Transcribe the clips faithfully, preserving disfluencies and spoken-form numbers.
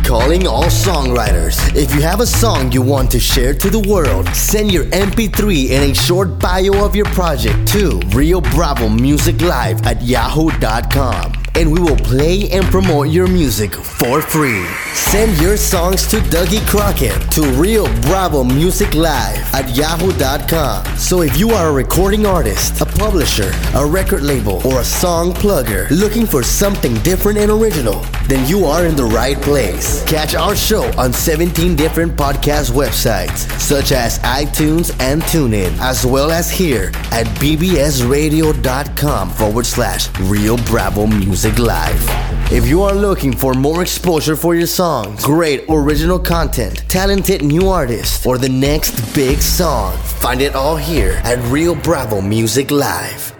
Calling all songwriters. If you have a song you want to share to the world, send your M P three and a short bio of your project to Rio Bravo Music Live at yahoo dot com. And we will play and promote your music for free. Send your songs to Dougie Crockett to Rio Bravo Music Live at yahoo dot com. So if you are a recording artist, a publisher, a record label, or a song plugger looking for something different and original, then you are in the right place. Catch our show on seventeen different podcast websites such as iTunes and TuneIn, as well as here at bbsradio.com forward slash Rio Bravo Music Live. If you are looking for more exposure for your songs, great original content, talented new artists, or the next big song, find it all here at Rio Bravo Music Live.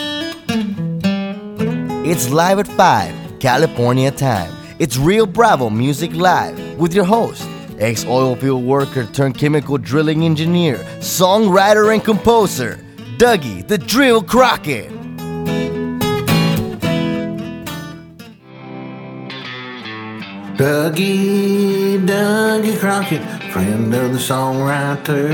It's live at five, California time. It's Rio Bravo Music Live with your host, ex-oil field worker turned chemical drilling engineer, songwriter and composer, Dougie the Drill Crockett. Dougie, Dougie Crockett, friend of the songwriter.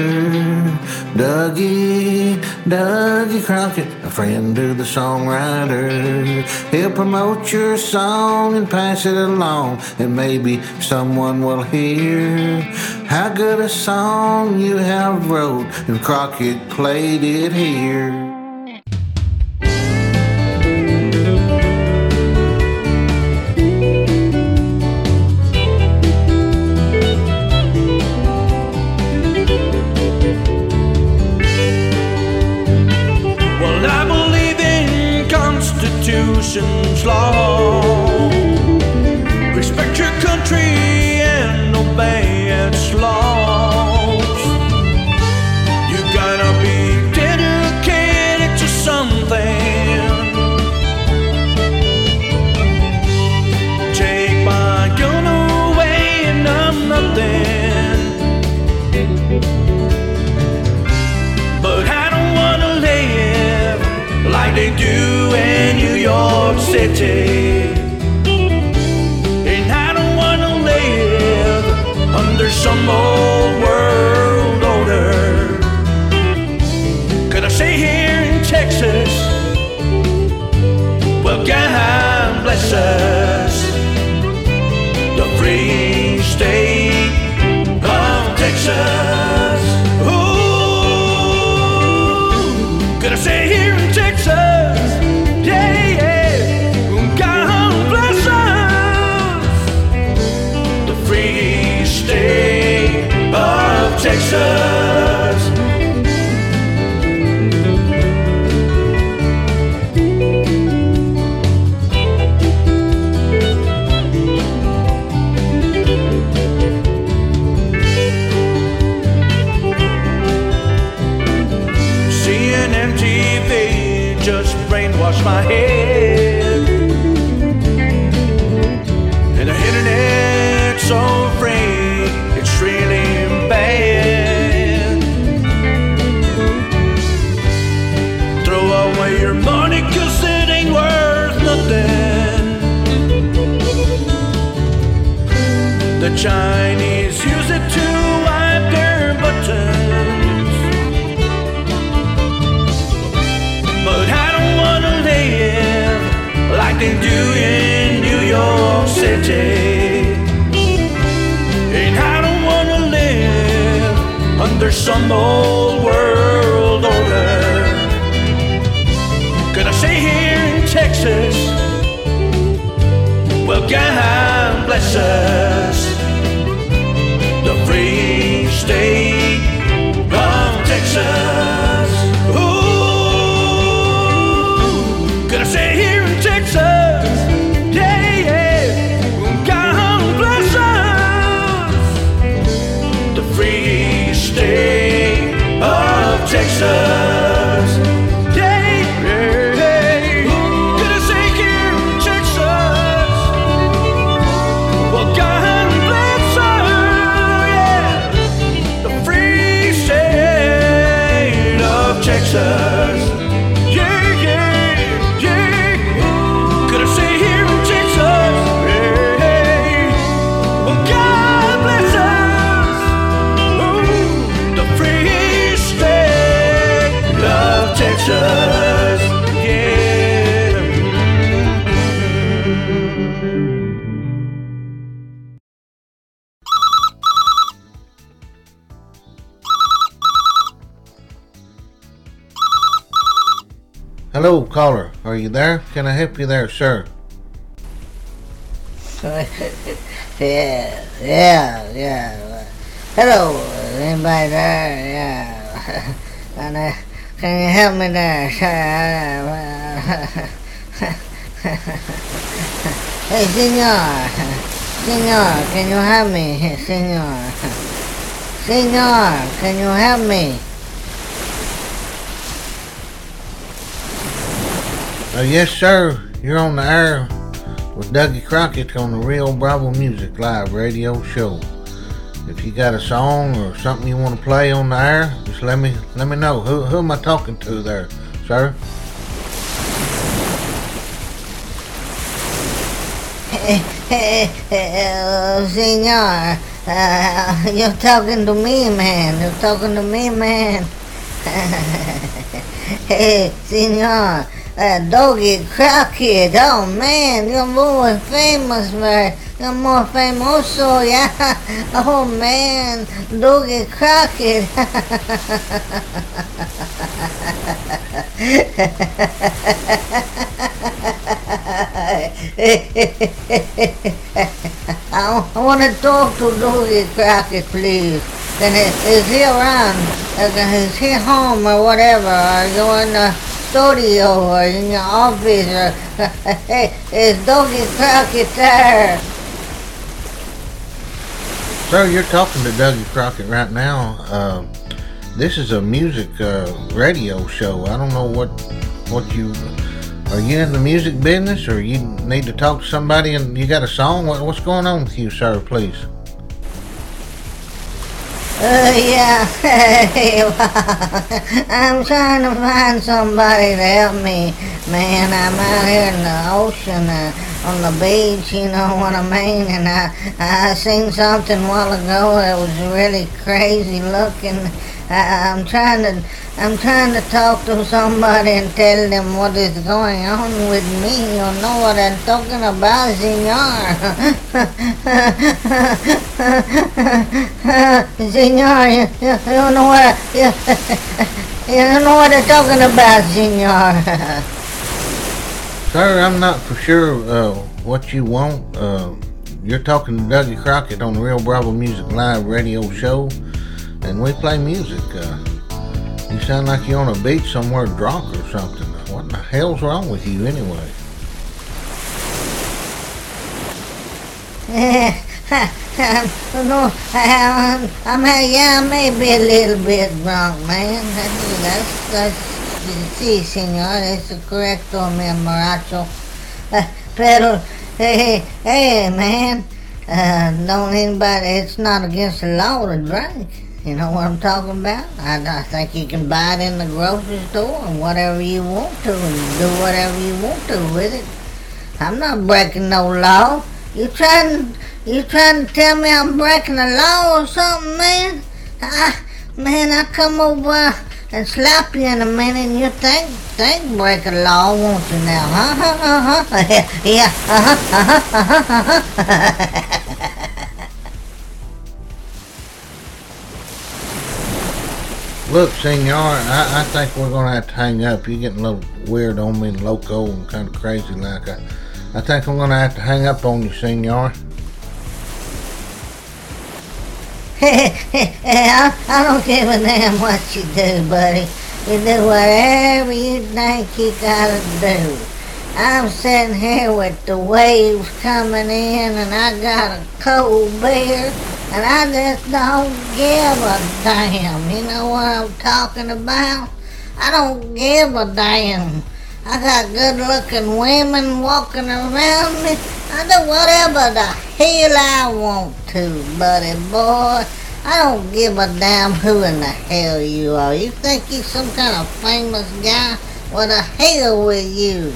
Dougie, Dougie Crockett, a friend of the songwriter. He'll promote your song and pass it along, and maybe someone will hear how good a song you have wrote, and Crockett played it here. Law. Respect your country and obey its laws. You gotta be dedicated to something. Take my gun away and I'm nothing. But I don't wanna live like they do in New York City, and I don't wanna live under some old world order. Could I stay here in Texas? Well, God bless us, the free state of Texas. Ooh, could I stay here in Texas? Texas. Seeing M T V just brainwashed my head, and the internet's so free, it's really bad. Throw away your money, cause it ain't worth nothing. The Chinese use it to wipe their buttons, but I don't wanna live like they do in New York City, and I don't wanna live under some old world order. Could I stay here in Texas? Well, God bless us, the free state of Texas. Ooh, could I stay here in Texas? Yeah, yeah. God bless us, the free state of Texas. Yeah, yeah, yeah. Could I stay here in Texas? Well, God bless us, yeah, the Hello, caller. Are you there? Can I help you there, sir? yeah, yeah, yeah. Hello, anybody there? Yeah. And, uh, can you help me there? Hey, senor. Senor, can you help me? Senor. Senor, can you help me? Uh, yes, sir. You're on the air with Dougie Crockett on the Rio Bravo Music Live radio show. If you got a song or something you want to play on the air, just let me let me know. Who who am I talking to there, sir? uh, senor, uh, you're talking to me, man. You're talking to me, man. Hey, senor. Uh, Dougie Crockett, oh man, you're more famous, man. You're more famoso, yeah. Oh man, Dougie Crockett. I, I want to talk to Dougie Crockett, please. And is he around? Is he home or whatever? Are you in the studio or in your office? Or, hey, is Dougie Crockett there? Sir, you're talking to Dougie Crockett right now. Uh, this is a music uh, radio show. I don't know what what you... Are you in the music business, or you need to talk to somebody and you got a song? What, what's going on with you, sir, please? Uh, yeah, I'm trying to find somebody to help me, man. I'm out here in the ocean, uh, on the beach, you know what I mean, and I, I seen something a while ago that was really crazy looking. I, I'm trying to, I'm trying to talk to somebody and tell them what is going on with me. You know what I'm talking about, senor? Senor, you, you, you know what, you, you know what I'm talking about, senor. Sir, I'm not for sure uh, what you want. Uh, you're talking to Dougie Crockett on the Real Bravo Music Live radio show, and we play music. Uh, you sound like you're on a beach somewhere drunk or something. What the hell's wrong with you anyway? No, I'm, I'm, yeah, I may be a little bit drunk, man. That's, that's, sí, señor, es correcto, mi amaracho. Uh, pero, hey, hey, man, uh, don't anybody, it's not against the law to drink. You know what I'm talking about? I, I think you can buy it in the grocery store and whatever you want to, and do whatever you want to with it. I'm not breaking no law. You trying, you trying to tell me I'm breaking the law or something, man? I, man, I come over and slap you in a minute and you think, think break a law, won't you now? Huh, huh, huh, yeah, uh-huh, uh-huh, uh-huh. Look, senor, I, I think we're going to have to hang up. You're getting a little weird on me and loco and kind of crazy like I, I think I'm going to have to hang up on you, senor. I, I don't give a damn what you do, buddy. You do whatever you think you gotta do. I'm sitting here with the waves coming in and I got a cold beer and I just don't give a damn. You know what I'm talking about? I don't give a damn. I got good looking women walking around me. I do whatever the hell I want to, buddy boy. I don't give a damn who in the hell you are. You think you're some kind of famous guy? Well, the hell with you.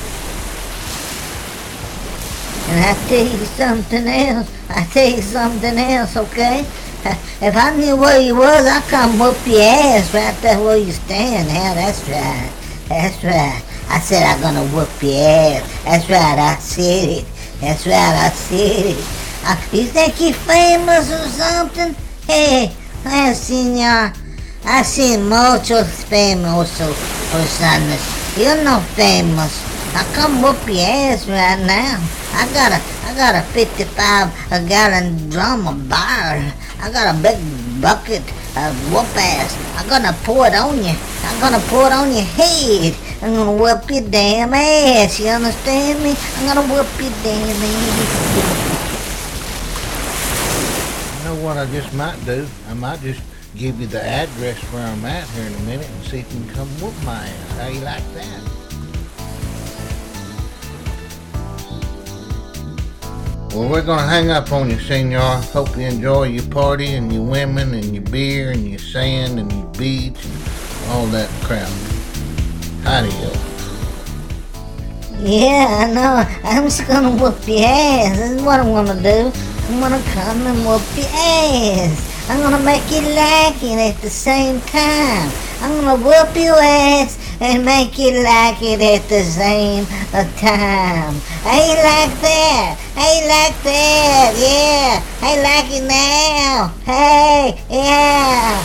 And I tell you something else. I tell you something else, okay? If I knew where you was, I'd come whoop your ass right there where you stand. Yeah, that's right. That's right. I said I'm gonna whoop your ass. That's right, I said it. That's right, I said it. Uh, you think you're famous or something? Hey, well, senor, I see muchos famosos personas You're no famous. I come whoop your ass right now. I got a, I got a fifty-five gallon drum of bar. I got a big bucket of whoop ass. I'm gonna pour it on you. I'm gonna pour it on your head. I'm gonna whoop your damn ass. You understand me? I'm gonna whoop your damn ass. You know what I just might do? I might just give you the address where I'm at here in a minute and see if you can come whoop my ass. How you like that? Well, we're gonna hang up on you, senor. Hope you enjoy your party and your women and your beer and your sand and your beach and all that crap. Adios. Yeah, I know. I'm just gonna whoop your ass. This is what I'm gonna do. I'm gonna come and whoop your ass. I'm gonna make you like it at the same time. I'm gonna whoop your ass and make you like it at the same time. How you like that? How you like that? Yeah. How you like it now? Hey, yeah.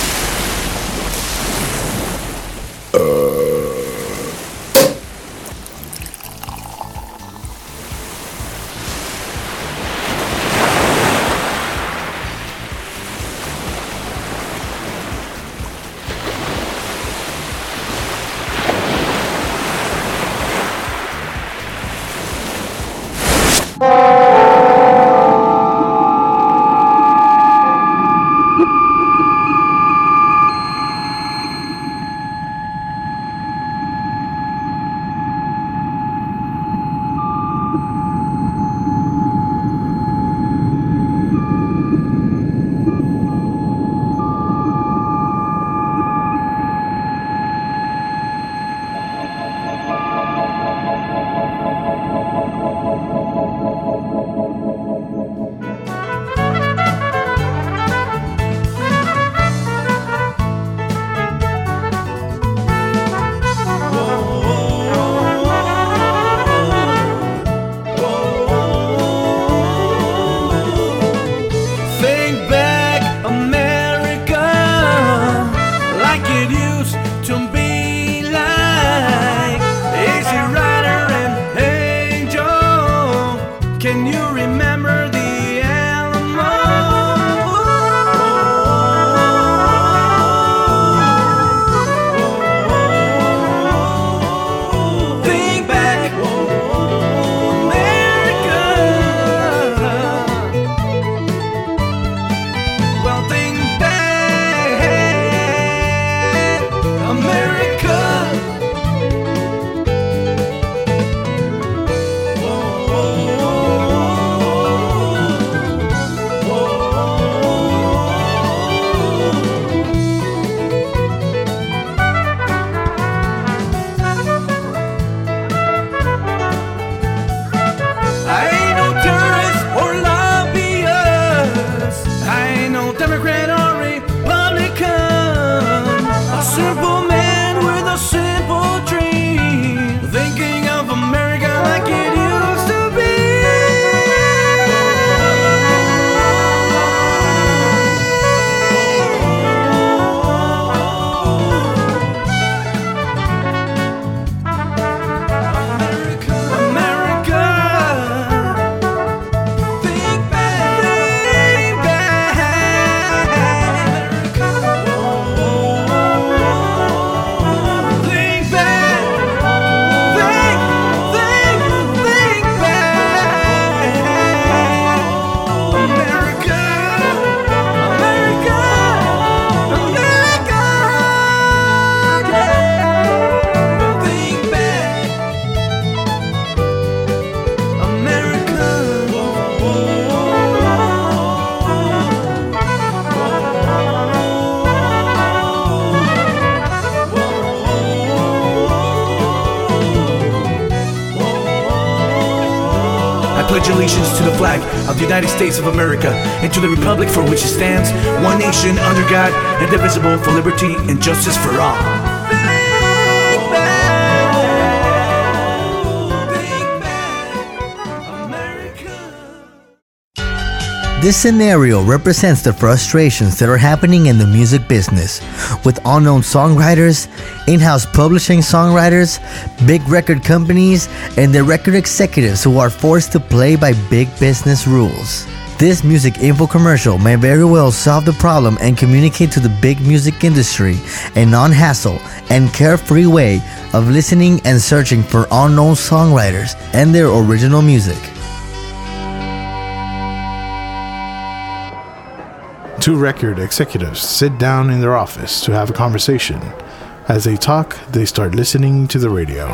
pledge allegiance to the flag of the United States of America and to the republic for which it stands, one nation under God, indivisible, for liberty and justice for all. This scenario represents the frustrations that are happening in the music business with unknown songwriters, in-house publishing songwriters, big record companies, and the record executives who are forced to play by big business rules. This music info commercial may very well solve the problem and communicate to the big music industry a non-hassle and carefree way of listening and searching for unknown songwriters and their original music. Two record executives sit down in their office to have a conversation. As they talk, they start listening to the radio.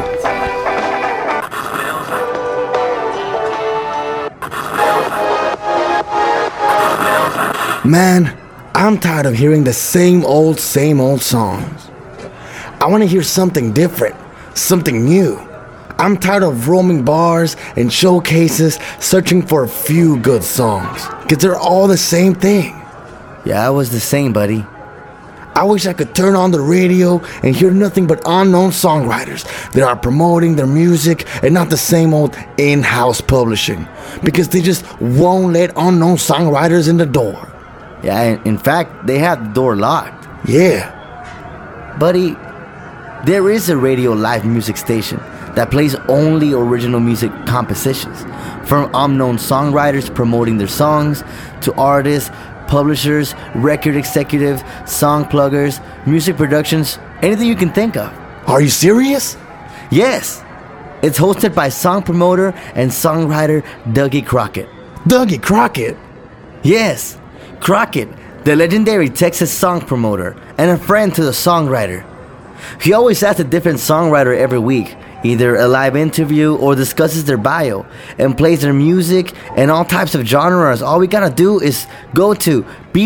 Man, I'm tired of hearing the same old, same old songs. I want to hear something different, something new. I'm tired of roaming bars and showcases searching for a few good songs, because they're all the same thing. Yeah, I was the same, buddy. I wish I could turn on the radio and hear nothing but unknown songwriters that are promoting their music and not the same old in-house publishing, because they just won't let unknown songwriters in the door. Yeah, in fact, they have the door locked. Yeah. Buddy, there is a radio live music station that plays only original music compositions, from unknown songwriters promoting their songs to artists, publishers, record executives, song pluggers, music productions, anything you can think of. Are you serious? Yes. It's hosted by song promoter and songwriter Dougie Crockett. Dougie Crockett? Yes. Crockett, the legendary Texas song promoter and a friend to the songwriter. He always asks a different songwriter every week, either a live interview or discusses their bio and plays their music and all types of genres. All we gotta do is go to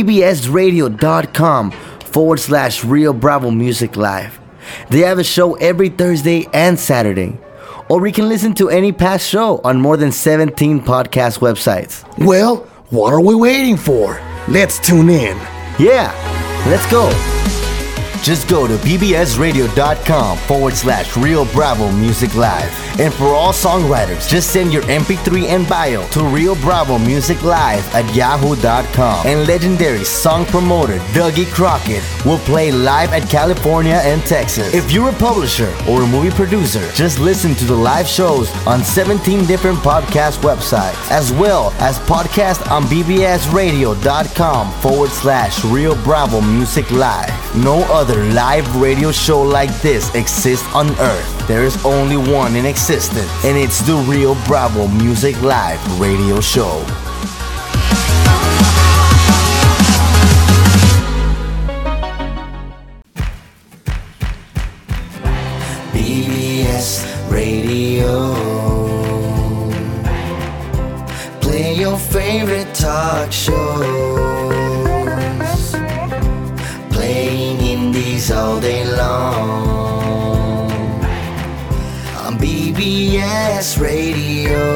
bbsradio.com forward slash Rio Bravo Music Live. They have a show every Thursday and Saturday. Or we can listen to any past show on more than seventeen podcast websites. Well, what are we waiting for? Let's tune in. Yeah, let's go. Just go to bbsradio.com forward slash Rio Bravo Music Live. And for all songwriters, just send your M P three and bio to Rio Bravo Music Live at yahoo dot com. And legendary song promoter Dougie Crockett will play live at California and Texas. If you're a publisher or a movie producer, just listen to the live shows on seventeen different podcast websites, as well as podcast on bbsradio.com forward slash Rio Bravo Music Live. No other live radio show like this exists on Earth. There is only one in existence, and it's the Rio Bravo Music Live radio show. B B S Radio. Play your favorite talk shows. Playing indies all day long on B B S Radio.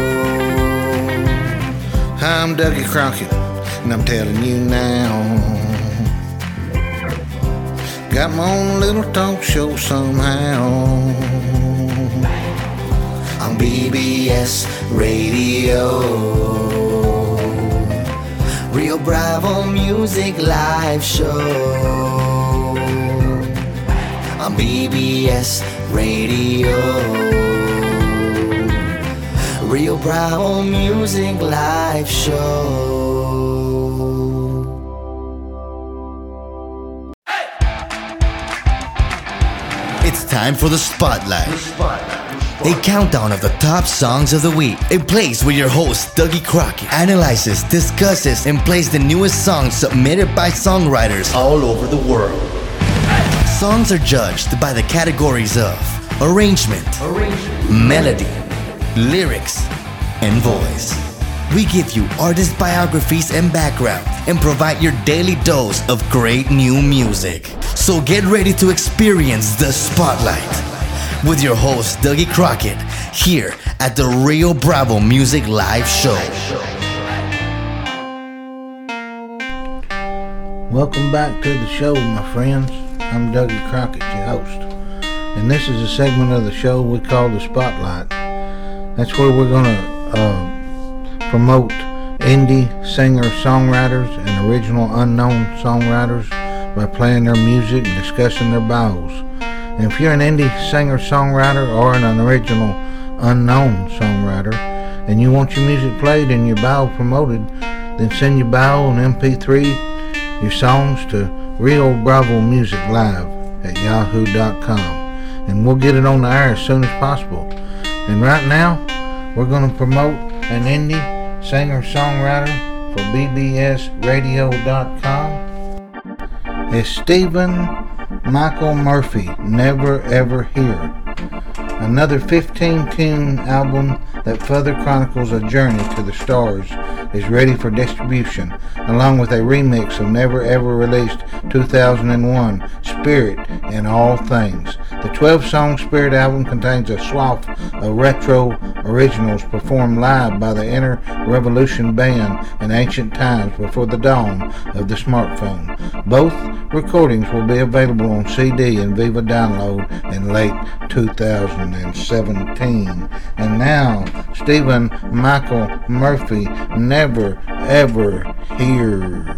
I'm Dougie Crockett, and I'm telling you now, got my own little talk show somehow on B B S Radio. Rio Bravo Music Live Show on B B S Radio. Rio Bravo Music Live Show. It's time for the Spotlight. The Spotlight. A countdown of the top songs of the week. A place where your host, Dougie Crockett, analyzes, discusses, and plays the newest songs submitted by songwriters all over the world. Songs are judged by the categories of arrangement, arrangement. melody, lyrics, and voice. We give you artist biographies and background and provide your daily dose of great new music. So get ready to experience the Spotlight with your host, Dougie Crockett, here at the Rio Bravo Music Live Show. Welcome back to the show, my friends. I'm Dougie Crockett, your host. And this is a segment of the show we call the Spotlight. That's where we're going to uh, promote indie singer-songwriters and original unknown songwriters by playing their music and discussing their bios. And if you're an indie singer-songwriter or an original unknown songwriter and you want your music played and your bio promoted, then send your bio and M P three your songs to Rio Bravo Music Live at yahoo dot com, and we'll get it on the air as soon as possible. And right now, we're going to promote an indie singer-songwriter for B B S radio dot com. It's Stephen Michael Murphy, Never Ever Here. Another fifteen-tune album that further chronicles a journey to the stars is ready for distribution, along with a remix of never ever released two thousand one Spirit in All Things. The twelve-song Spirit album contains a swath of retro originals performed live by the Inner Revolution Band in ancient times before the dawn of the smartphone. Both recordings will be available on C D and Viva Download in late two thousand seventeen. And now, Stephen Michael Murphy, Never Ever Here.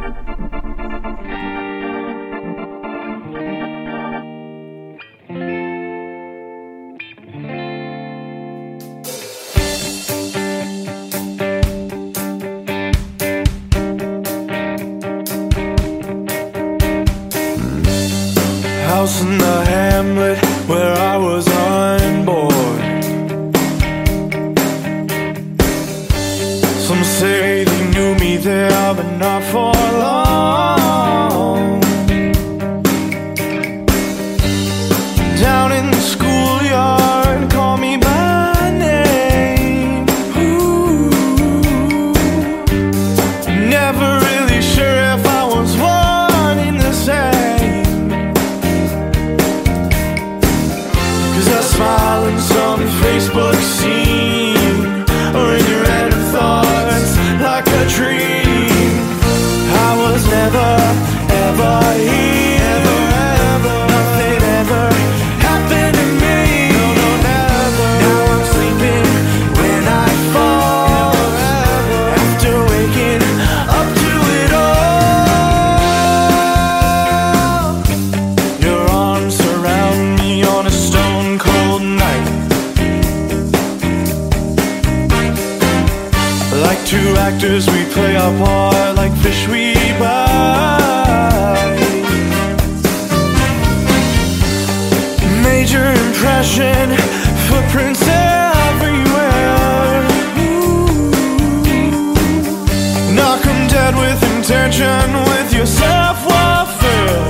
House in the hamlet where I was unborn. Some say they knew me there, but not for long. Down in the schoolyard, call me by name. Ooh. Never really sure if I was one in the same. I smile in some Facebook scene, or in your end of thoughts like a dream. I was never, ever here. Ever, ever. Nothing ever happened to me. No, no, never. Now I'm sleeping when I fall. Never, ever. After waking up to it all. Your arms surround me on a stone cold night, like two actors we play our part, like fish we bite. Major impression, footprints everywhere. Ooh. Knock 'em dead with intention, with your self-welfare.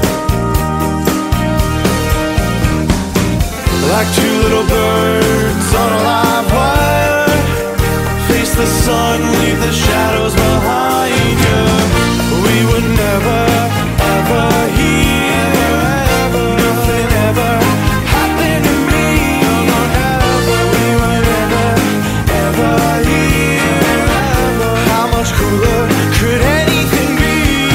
Like two little birds on a live wire, face the sun, leave the shadows behind you. We would never, ever hear. Nothing ever happened to me. We would never, ever hear. How much cooler could anything be?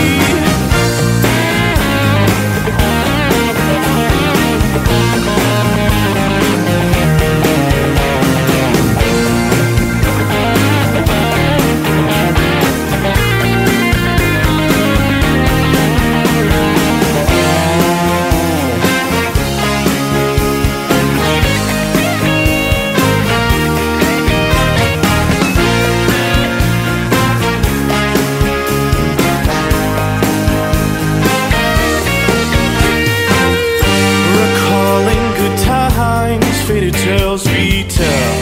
Faded tales we tell.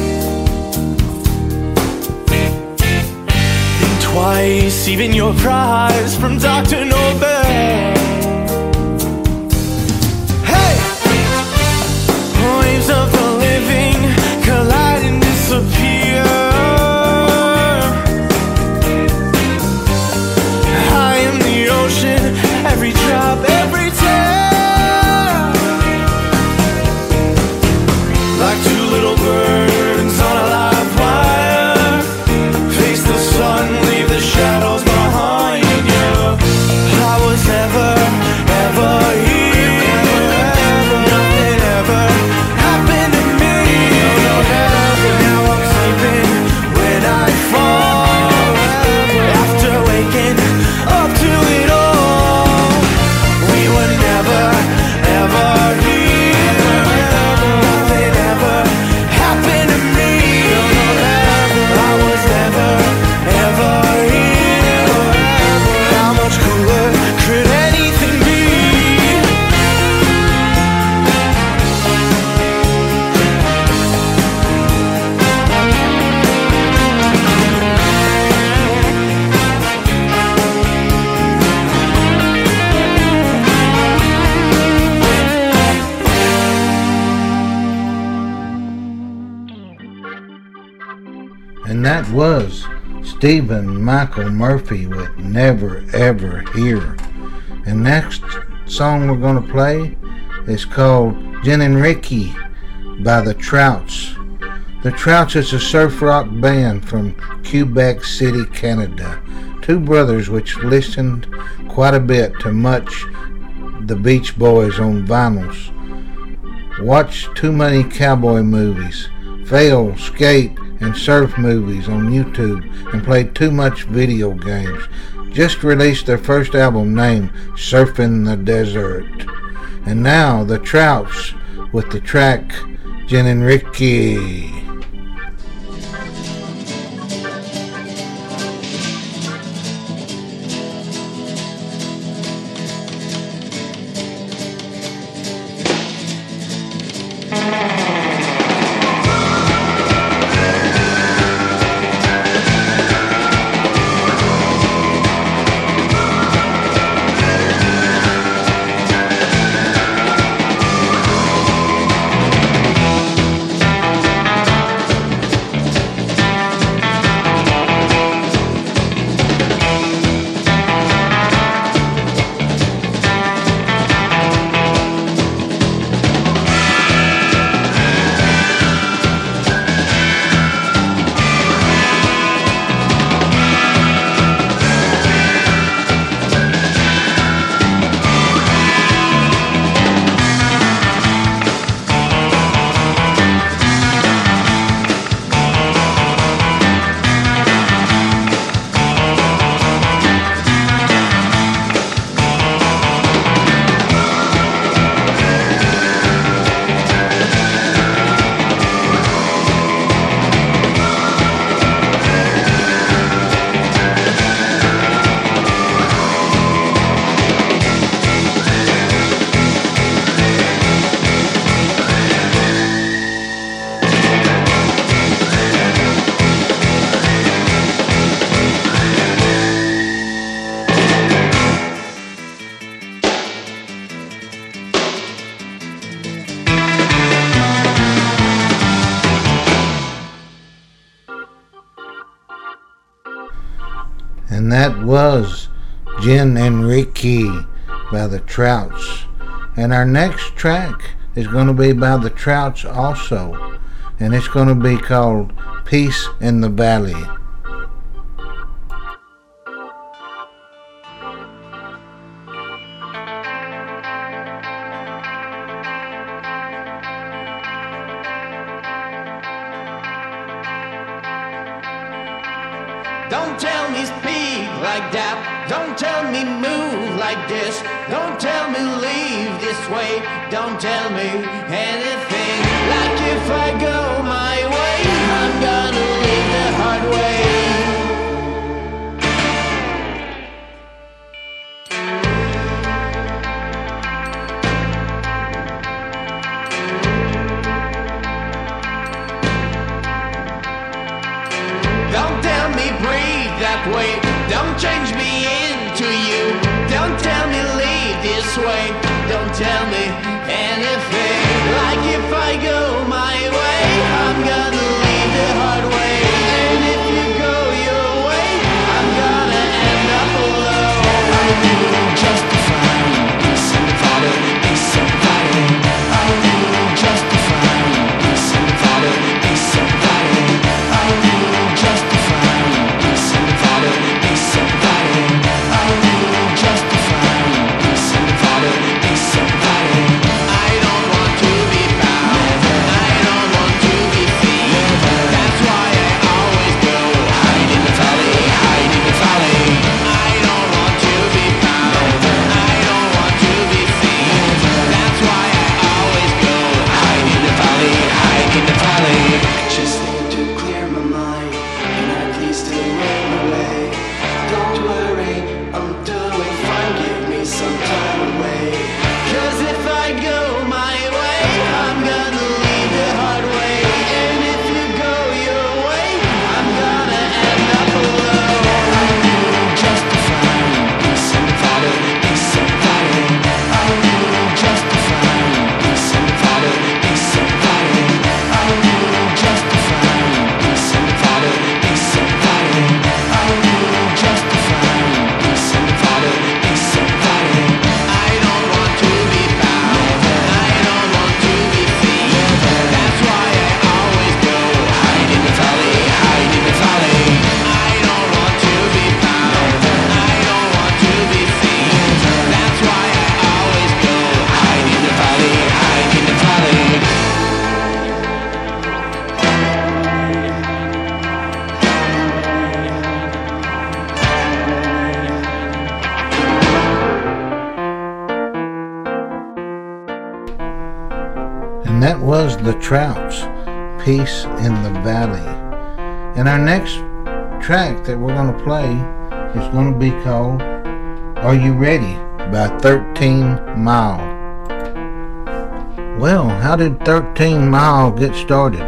Think twice, even your prize from Doctor Nobel. Hey! Waves of the living collide and disappear. High in the ocean, every drop, every tear. Like two little birds on a live wire, face the sun, leave the shadows behind you. I was never that was Stephen Michael Murphy with Never Ever Here. And next song we're going to play is called Jen and Ricky by the Trouts. The Trouts is a surf rock band from Quebec City, Canada. Two brothers which listened quite a bit to much the Beach Boys on vinyls, watched too many cowboy movies, fail, skate, and surf movies on YouTube, and played too much video games. Just released their first album named Surfing the Desert. And now the Trouts with the track Jen and Ricky. And that was Jen and Ricky by the Trouts. And our next track is going to be by the Trouts also. And it's going to be called Peace in the Valley. Don't tell me speak like that. Don't tell me move like this. Don't tell me leave this way. Don't tell me anything. Like if I go my way, I'm gonna leave the hard way. Don't tell me breathe that way. Don't change me into you. Don't tell me leave this way. Don't tell me anything. Like if I go my way, I'm And that was The Trouts, Peace in the Valley. And our next track that we're going to play is going to be called Are You Ready by thirteen mile. Well, how did thirteen mile get started?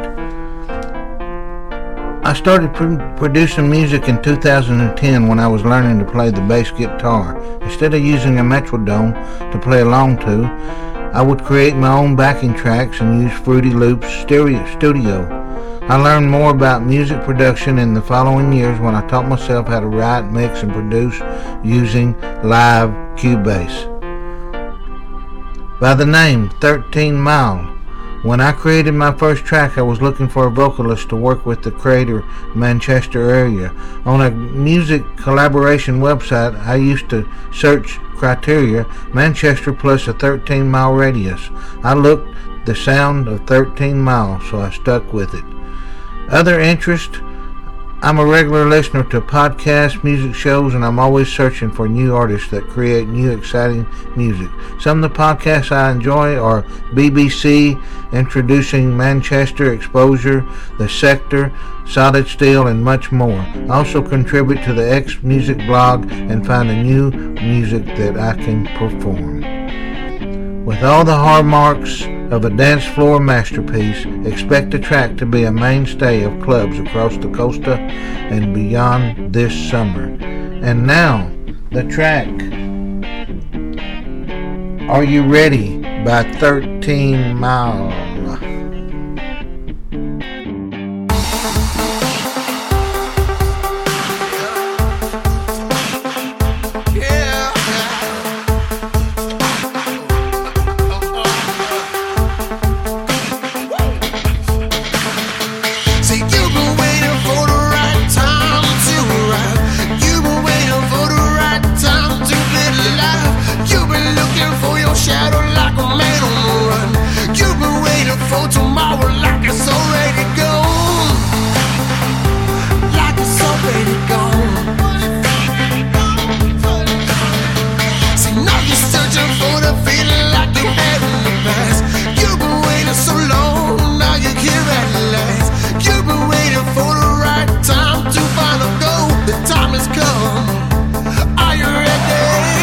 I started pr- producing music in two thousand ten when I was learning to play the bass guitar. Instead of using a Metrodome to play along to, I would create my own backing tracks and use Fruity Loops stereo studio. I learned more about music production in the following years when I taught myself how to write, mix, and produce using live Cubase. By the name thirteen mile, when I created my first track, I was looking for a vocalist to work with the Greater Manchester area. On a music collaboration website, I used to search criteria Manchester plus a thirteen mile radius. I looked the sound of thirteen mile, so I stuck with it. Other interest, I'm a regular listener to podcasts, music shows, and I'm always searching for new artists that create new exciting music. Some of the podcasts I enjoy are B B C, Introducing Manchester, Exposure, The Sector, Solid Steel, and much more. I also contribute to the X Music blog and find a new music that I can perform. With all the hallmarks of a dance floor masterpiece, expect the track to be a mainstay of clubs across the costa and beyond this summer. And now, the track Are You Ready by thirteen mile. Shadow like a man on the run. You've been waiting for tomorrow like it's already gone. Like it's already gone. See, now you're searching for the feeling like you had in the past. You've been waiting so long, now you're here at last. You've been waiting for the right time to find a goal. The time has come. Are you ready?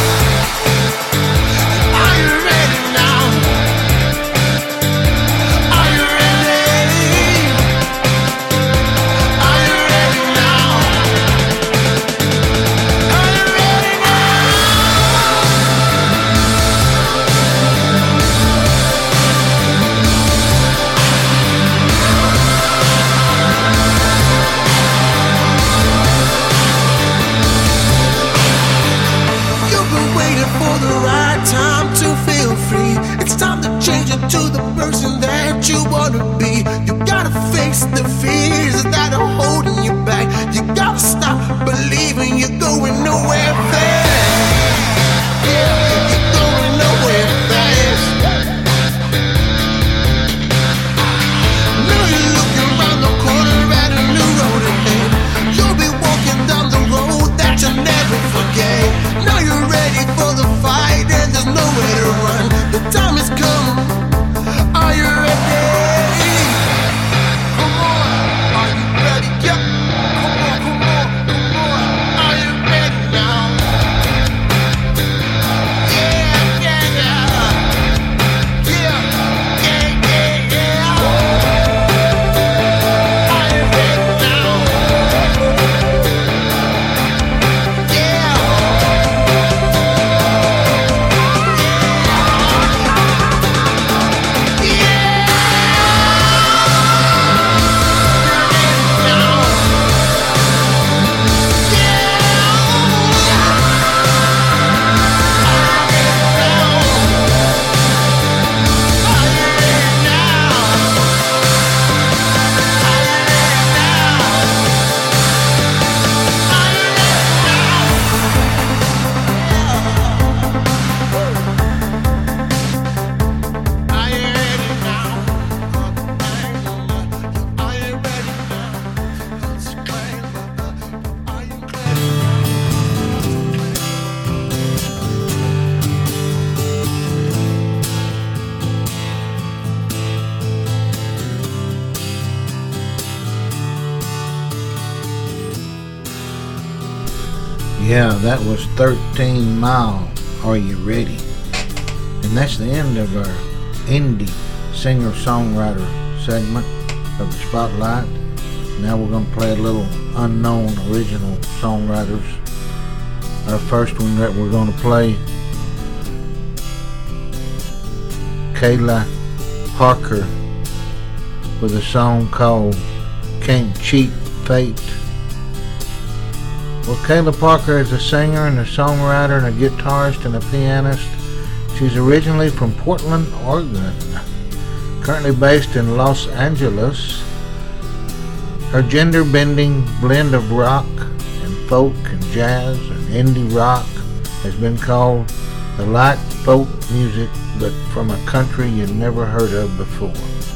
It's time to change into the person that you wanna be. You gotta face the fears that are holding you back. You gotta stop believing you're going nowhere fast. Yeah, you're going nowhere fast. Now you're looking around the corner at a new road ahead. You'll be walking down the road that you'll never forget. Now you're ready for the fight and there's nowhere to run. The time has come. Are you ready? Come on. Are you ready? Yep. Come on, come on, come on. Are you ready now? Yeah, that was thirteen Mile, Are You Ready? And that's the end of our indie singer-songwriter segment of the Spotlight. Now we're going to play a little unknown original songwriters. Our first one that we're going to play, Kayla Parker, with a song called Can't Cheat Fate. Well, Kayla Parker is a singer and a songwriter and a guitarist and a pianist. She's originally from Portland, Oregon, currently based in Los Angeles. Her gender-bending blend of rock and folk and jazz and indie rock has been called the light folk music, but from a country you'd never heard of before.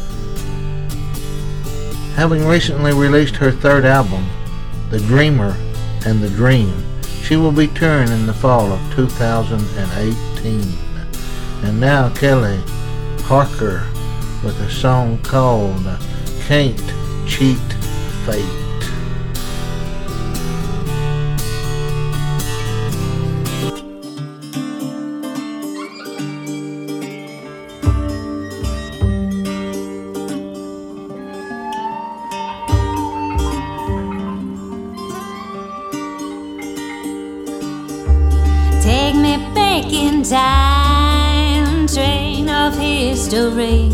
Having recently released her third album, The Dreamer and the Dream, she will be touring in the fall of two thousand eighteen. And now Kelly Parker with a song called Can't Cheat Fate. Take me back in time, train of history.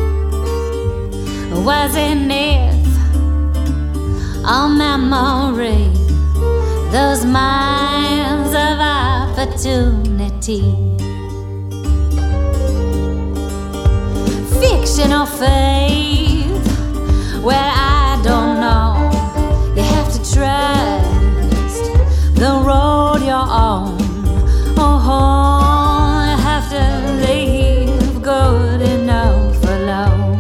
Wasn't it all memory? Those miles of opportunity. Fiction or faith? Well, I don't know. You have to trust the road you're on. Oh, I have to leave good enough alone.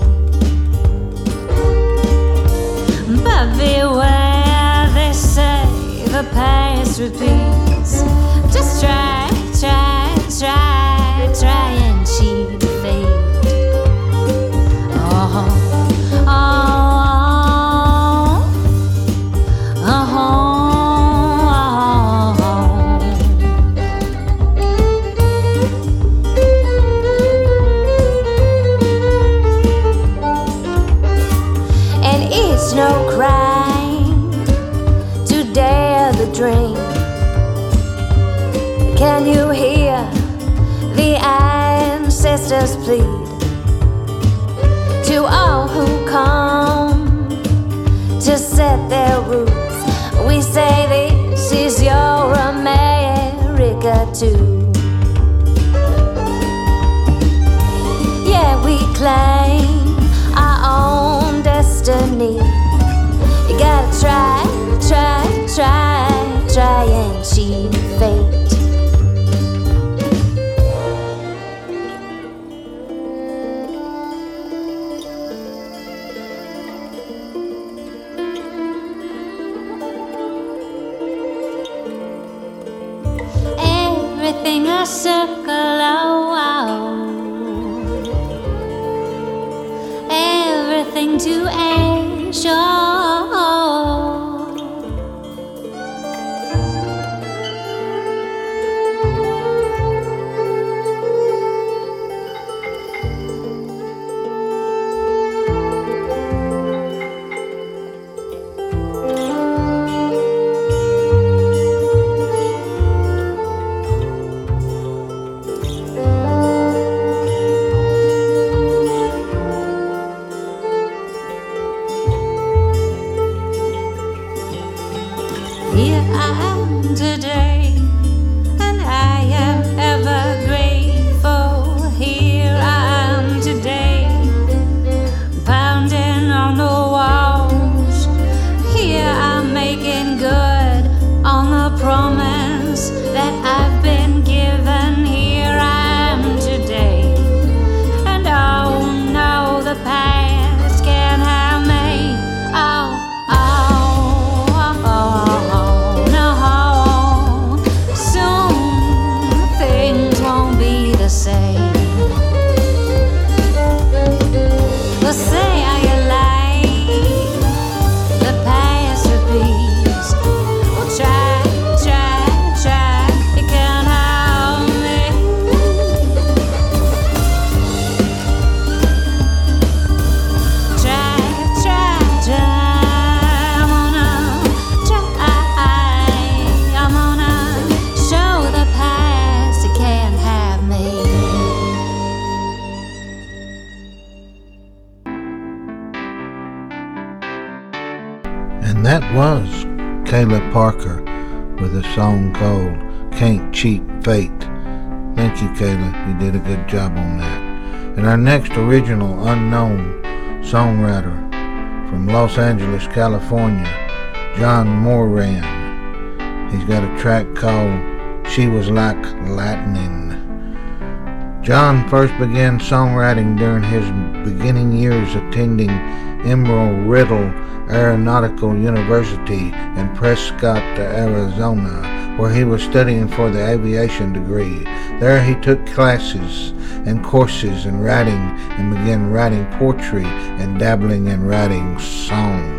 But beware, they say the past repeats. Just try, try, try, try and cheat fate. Oh, oh. No crime to dare the dream. Can you hear the ancestors plead to all who come to set their roots? We say this is your America too. Yeah, we claim our own destiny. You gotta try, try, try, try and cheat fate. Everything I circle around, everything to ensure. Here I am today, and I am ever grateful. Here I am today, pounding on the walls. Here I'm making good on the promise that I've been given. Here I am today, and oh no, the past can't have me. Oh, oh, oh, oh. Parker with a song called Can't Cheat Fate. Thank you, Kayla. You did a good job on that. And our next original unknown songwriter from Los Angeles, California, John Moran. He's got a track called She Was Like Lightning. John first began songwriting during his beginning years attending Embry-Riddle Aeronautical University in Prescott, Arizona, where he was studying for the aviation degree. There he took classes and courses in writing and began writing poetry and dabbling in writing songs.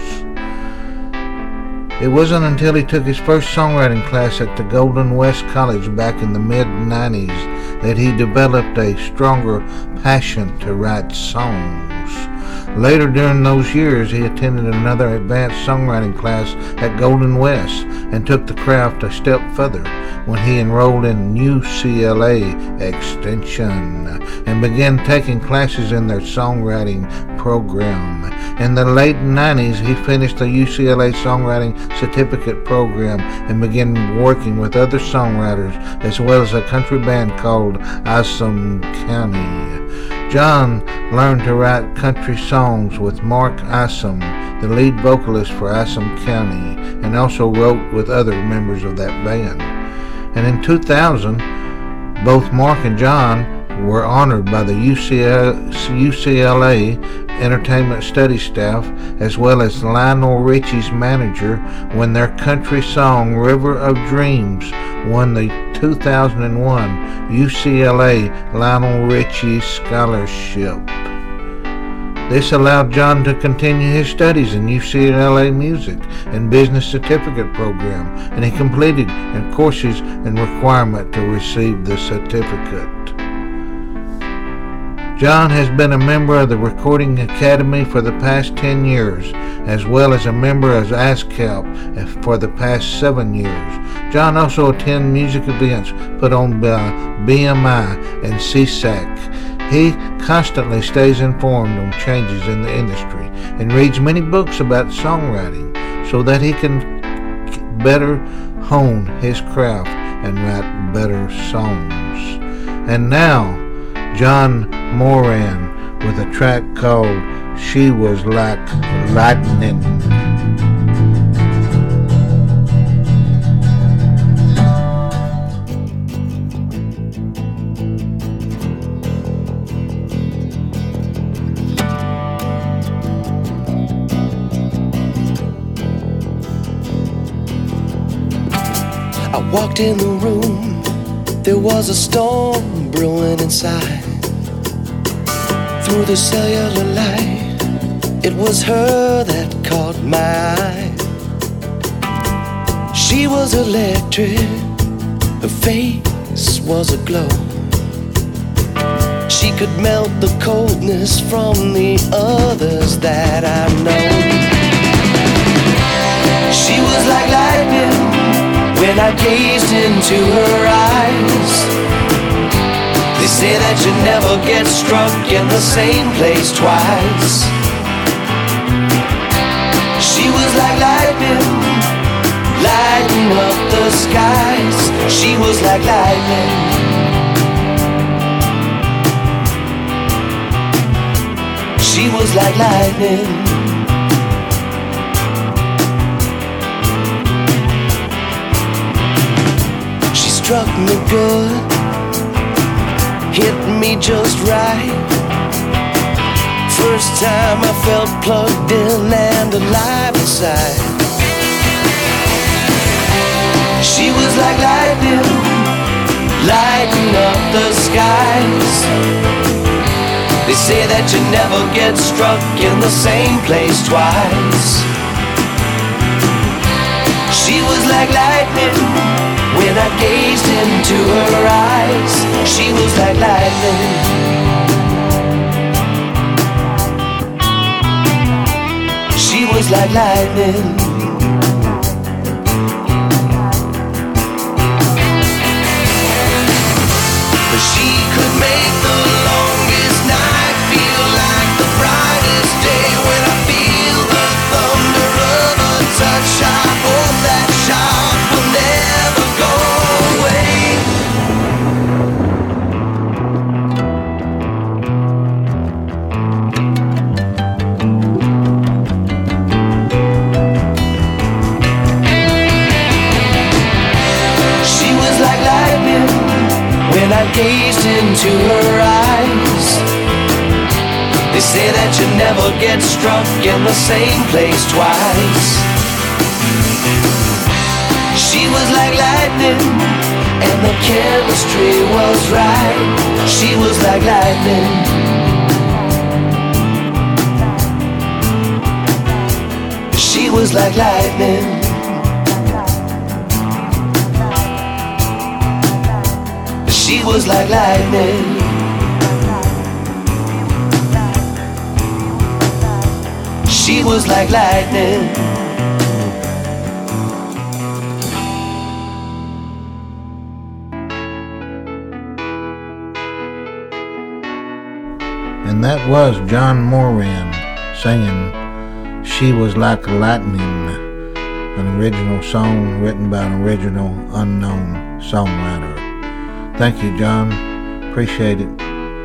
It wasn't until he took his first songwriting class at the Golden West College back in the mid nineties that he developed a stronger passion to write songs. Later during those years, he attended another advanced songwriting class at Golden West and took the craft a step further when he enrolled in U C L A Extension and began taking classes in their songwriting program. In the late nineties, he finished the U C L A Songwriting Certificate program and began working with other songwriters as well as a country band called Isom County. John learned to write country songs with Mark Isom, the lead vocalist for Isom County, and also wrote with other members of that band. And in two thousand, both Mark and John were honored by the U C L A Entertainment Studies staff as well as Lionel Richie's manager when their country song River of Dreams won the two thousand one U C L A Lionel Richie Scholarship. This allowed John to continue his studies in U C L A Music and Business Certificate program, and he completed and courses and requirement to receive the certificate. John has been a member of the Recording Academy for the past ten years, as well as a member of ASCAP for the past seven years. John also attends music events put on by B M I and C S A C. He constantly stays informed on changes in the industry and reads many books about songwriting so that he can better hone his craft and write better songs. And now, John Moran with a track called She Was Like Lightning. I walked in the room, there was a storm brewing inside. Through the cellular light, it was her that caught my eye. She was electric, her face was aglow. She could melt the coldness from the others that I know. She was like lightning when I gazed into her eyes. They say that you never get struck in the same place twice. She was like lightning, lighting up the skies. She was like lightning. She was like lightning. She struck me good, hit me just right. First time I felt plugged in and alive inside. She was like lightning, lighting up the skies. They say that you never get struck in the same place twice. She was like lightning when I gazed into her eyes. She was like lightning. She was like lightning. But she could make the longest night feel like the brightest day. When I feel the thunder of a touch, I hope that gazed into her eyes. They say that you never get struck in the same place twice. She was like lightning, and the chemistry was right. She was like lightning. She was like lightning. She was like lightning. She was like lightning. And that was John Moran singing She Was Like Lightning, an original song written by an original unknown songwriter. Thank you, John. Appreciate it.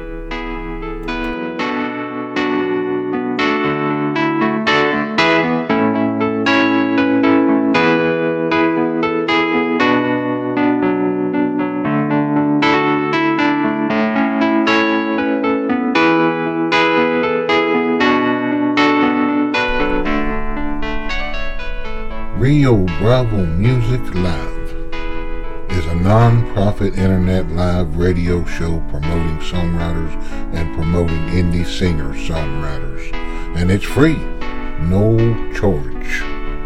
Rio Bravo Music Live is a non-profit internet live radio show promoting songwriters and promoting indie singer-songwriters. And it's free, no charge.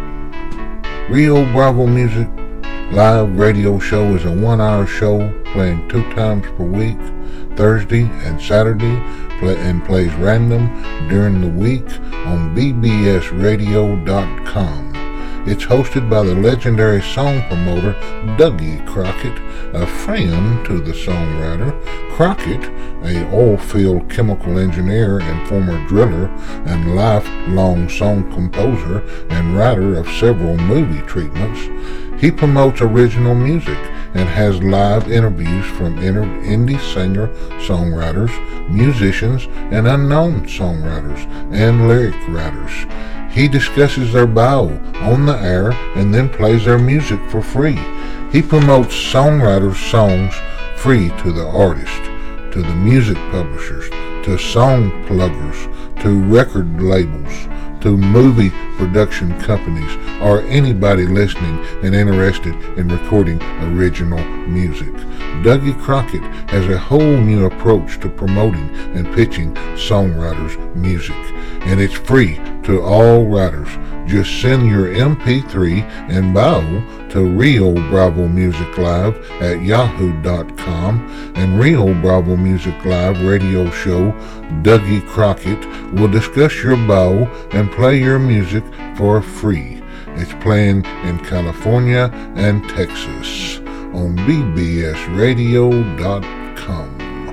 Rio Bravo Music Live radio show is a one-hour show playing two times per week, Thursday and Saturday, play, and plays random during the week on b b s radio dot com. It's hosted by the legendary song promoter Dougie Crockett, a friend to the songwriter. Crockett, a oilfield chemical engineer and former driller and lifelong song composer and writer of several movie treatments. He promotes original music and has live interviews from inter- indie singer, songwriters, musicians, and unknown songwriters and lyric writers. He discusses their bio on the air and then plays their music for free. He promotes songwriters' songs free to the artist, to the music publishers, to song pluggers, to record labels, to movie production companies, or anybody listening and interested in recording original music. Dougie Crockett has a whole new approach to promoting and pitching songwriters' music, and it's free to all writers. Just send your M P three and bio to Rio Bravo Music Live at yahoo dot com, and Rio Bravo Music Live radio show Dougie Crockett will discuss your bio and play your music for free. It's playing in California and Texas on b b s radio dot com.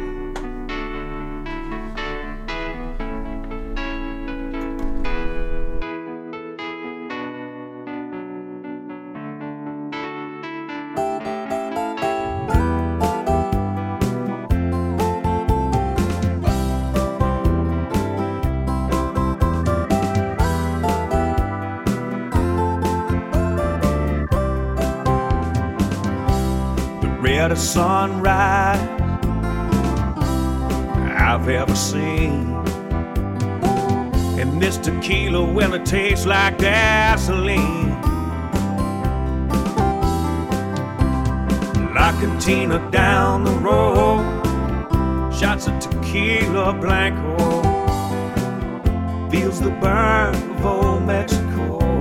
The sunrise I've ever seen, and this tequila, well, it tastes like gasoline. La Cantina down the road, shots of tequila blanco, feels the burn of old Mexico.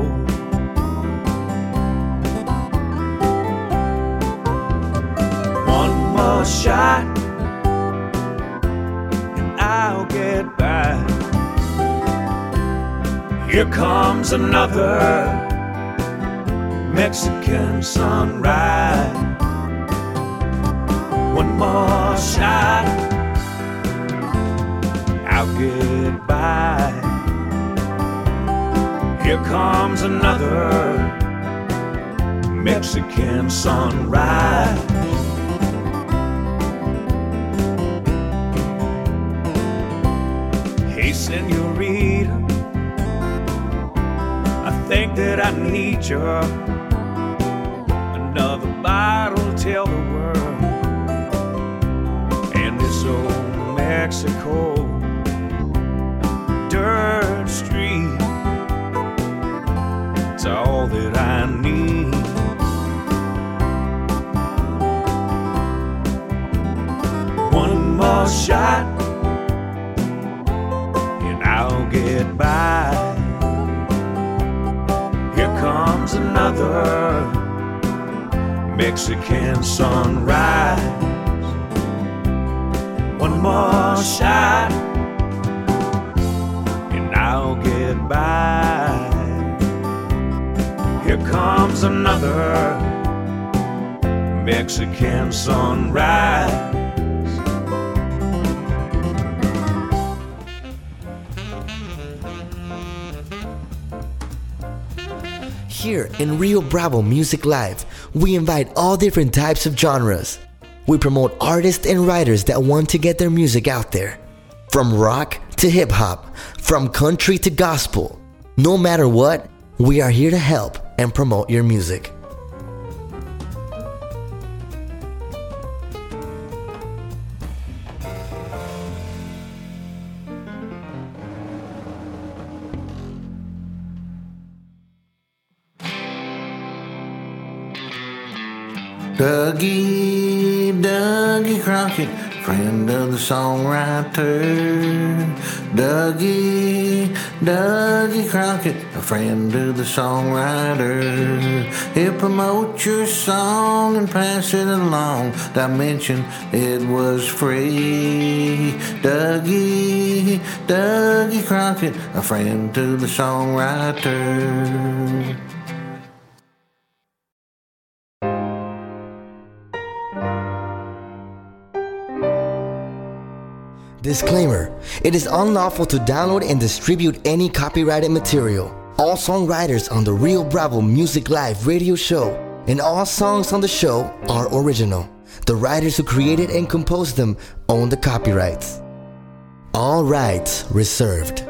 One shot and I'll get by. Here comes another Mexican sunrise. One more shot, I'll get by. Here comes another Mexican sunrise. Hey, senorita, I think that I need you. Another bottle, tell the world Mexico. Dirt street, it's all that I need. One more shot and I'll get by. Here comes another Mexican sunrise. One more shot and I'll get by. Here comes another Mexican sunrise. Here in Rio Bravo Music Live, we invite all different types of genres. We promote artists and writers that want to get their music out there. From rock to hip hop, from country to gospel. No matter what, we are here to help and promote your music. Dougie, Dougie Crockett, friend of the songwriter. Dougie, Dougie Crockett, a friend of the songwriter. He'll promote your song and pass it along. Dimension, it was free. Dougie, Dougie Crockett, a friend to the songwriter. Disclaimer: it is unlawful to download and distribute any copyrighted material. All songwriters on the Rio Bravo Music Live radio show and all songs on the show are original. The writers who created and composed them own the copyrights. All rights reserved.